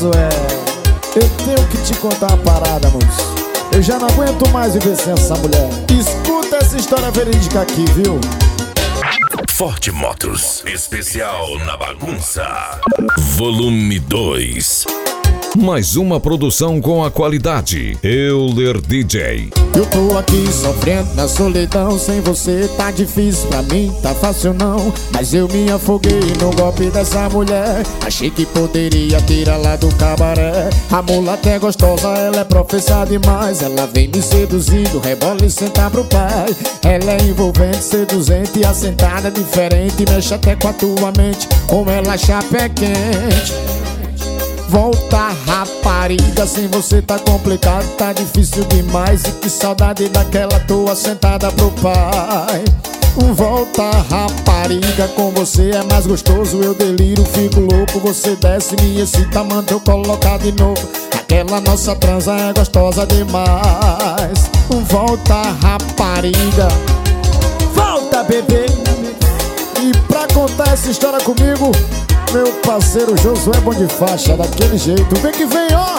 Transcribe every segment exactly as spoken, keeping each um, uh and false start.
Josué, eu tenho que te contar uma parada, moço. Eu já não aguento mais viver sem essa mulher. Escuta essa história verídica aqui, viu? Forte Motos, especial na bagunça, volume dois. Mais uma produção com a qualidade Euler D J. Eu tô aqui sofrendo na solidão, sem você tá difícil pra mim, tá fácil não. Mas eu me afoguei no golpe dessa mulher. Achei que poderia tirá-la do cabaré. A mulata é gostosa, ela é professa demais. Ela vem me seduzindo, rebola e senta pro pai. Ela é envolvente, seduzente e assentada diferente. Mexe até com a tua mente, como ela chapa é quente. Volta, rapariga, sem você tá complicado, tá difícil demais. E que saudade daquela tua sentada pro pai. Volta, rapariga, com você é mais gostoso. Eu deliro, fico louco, você desce, me excita, manda eu colocar de novo. Aquela nossa transa é gostosa demais. Volta, rapariga, volta, bebê. E pra contar essa história comigo, meu parceiro Josué bom de faixa, daquele jeito. Vem que vem, ó.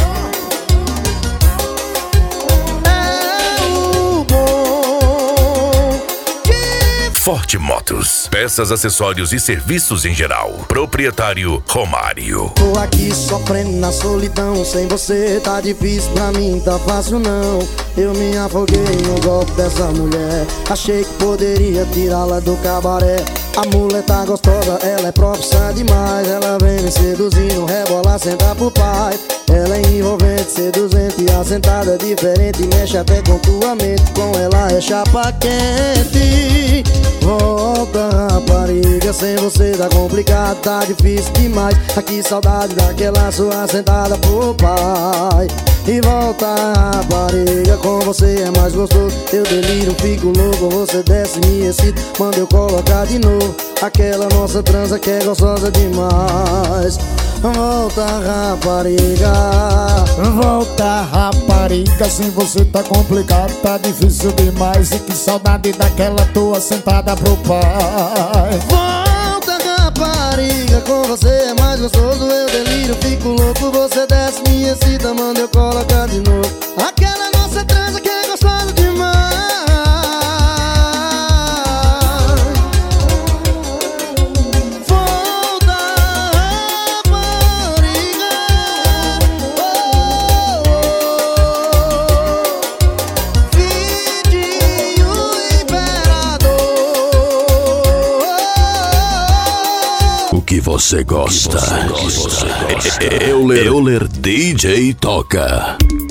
É o bom de Forte Motos, peças, acessórios e serviços em geral. Proprietário Romário. Tô aqui sofrendo na solidão, sem você tá difícil pra mim, tá fácil não. Eu me afoguei no golpe dessa mulher. Achei que poderia tirá-la do cabaré. A mulher tá gostosa, ela é profissa demais. Ela vem me seduzindo, rebola, senta pro pai. Ela é envolvente, seduzente e assentada diferente. Mexe até com tua mente, com ela é chapa quente. Volta, rapariga, sem você tá complicado, tá difícil demais. Aqui saudade daquela sua sentada pro pai. E volta, rapariga, com você é mais gostoso. Eu deliro, fico louco, você desce, me excita, manda eu colocar de novo. Aquela nossa transa que é gostosa demais. Volta, rapariga, volta, rapariga, sem você tá complicado, tá difícil demais. E que saudade daquela tua sentada pro pai. Volta, rapariga, com você é mais gostoso. Eu deliro, fico louco, você desce, me excita, manda eu colocar de novo. Aquela nossa transa que é gostosa demais. O que você gosta? Euler D J toca.